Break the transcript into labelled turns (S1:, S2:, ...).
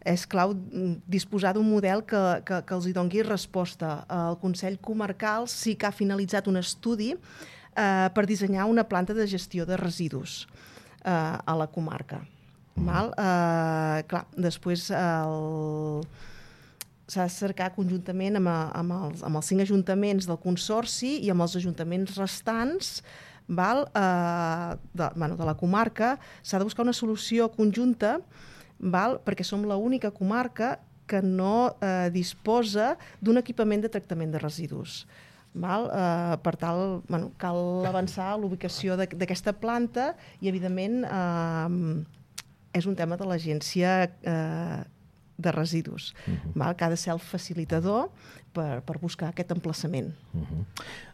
S1: és clau disposar d'un model que els hi doni resposta. El Consell Comarcal sí que ha finalitzat un estudi per dissenyar una planta de gestió de residus a la comarca. Clar, després s'ha de cercar conjuntament amb els 5 ajuntaments del Consorci i amb els ajuntaments restants de la comarca. S'ha de buscar una solució conjunta perquè som l'única comarca que no disposa d'un equipament de tractament de residus. Per tal, cal avançar a l'ubicació d'aquesta planta i, evidentment, és un tema de l'Agència de Residus, que ha de ser el facilitador per buscar aquest emplaçament.